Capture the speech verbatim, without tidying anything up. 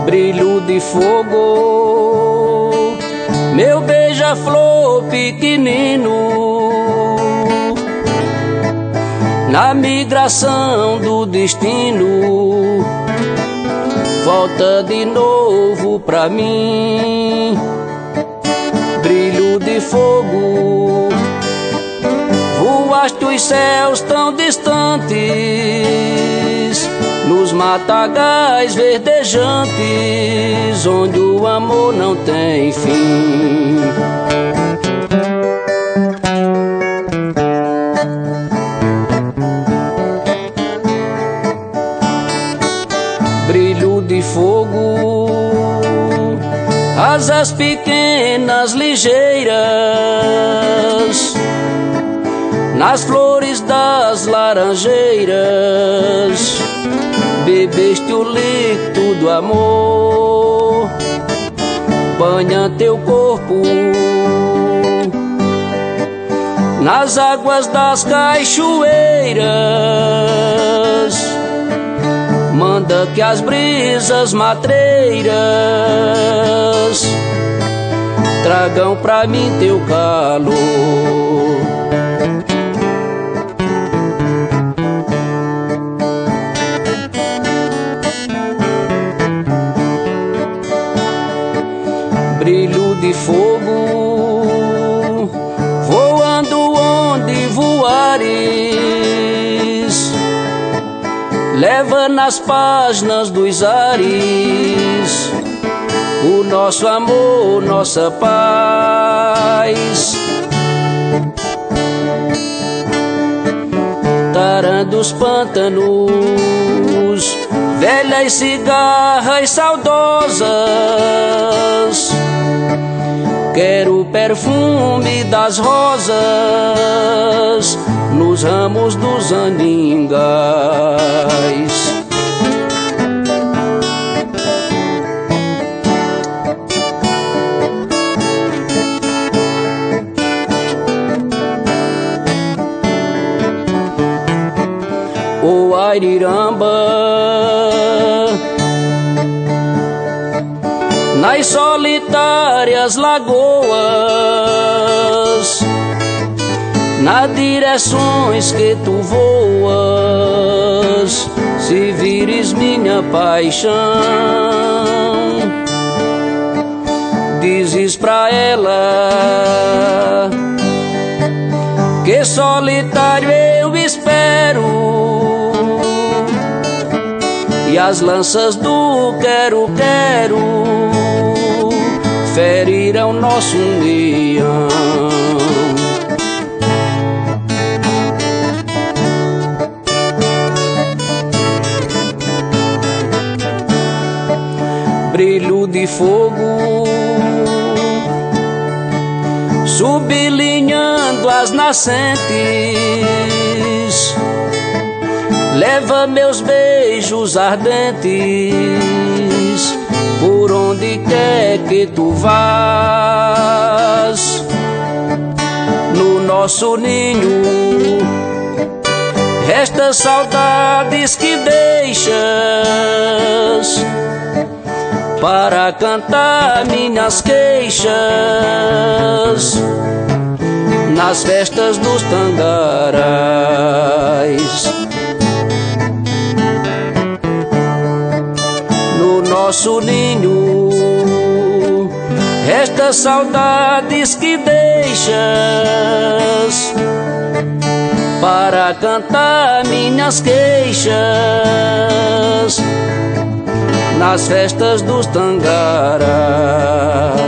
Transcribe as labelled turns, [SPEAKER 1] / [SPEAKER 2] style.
[SPEAKER 1] brilho de fogo, meu beija-flor pequenino, na migração do destino, volta de novo pra mim. Brilho de fogo, voaste os céus tão distantes, nos matagais verdejantes, onde o amor não tem fim. Brilho de fogo, asas pequenas ligeiras, nas flores das laranjeiras, bebeste o líquido do amor, banha teu corpo nas águas das cachoeiras, manda que as brisas matreiras tragam pra mim teu calor. Brilho de fogo, voando onde voares, leva nas páginas dos ares o nosso amor, nossa paz. Tarando os pântanos, velhas cigarras saudosas, quero o perfume das rosas nos ramos dos aningais. O Airiramba, nas solitárias lagoas, nas direções que tu voas, se vires minha paixão, dizes pra ela que solitário eu espero, e as lanças do quero-quero ferirão nossa união. Brilho de fogo, sublinhando as nascentes, leva meus beijos ardentes por onde quer que tu vás. No nosso ninho resta saudades que deixas para cantar minhas queixas nas festas dos tangarais. No nosso ninho resta saudades que deixas para cantar minhas queixas nas festas dos tangarais.